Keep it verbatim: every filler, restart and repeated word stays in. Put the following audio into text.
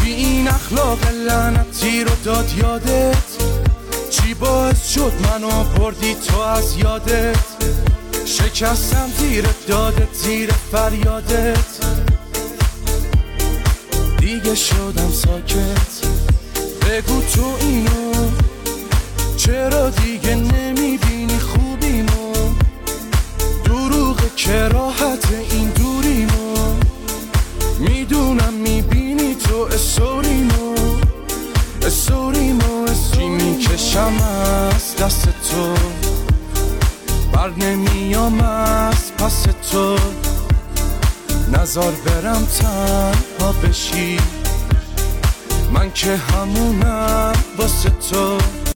کی این اخلاق لعنتی رو داد یادت؟ چی باعث شد منو بردی تو از یادت؟ شکستم زیرت دادت زیر فریادت، دیگه شدم ساکت. بگو تو اینو چرا دیگه نمیبینی خوبیمو؟ دروغ کراهت این دوریمو، میدونم میبینی تو استوریمو استوریمو چی میکشم از دست تو، بر نمیام از پس تو. نزار برم تنها بشی، من که همونم واسه تو.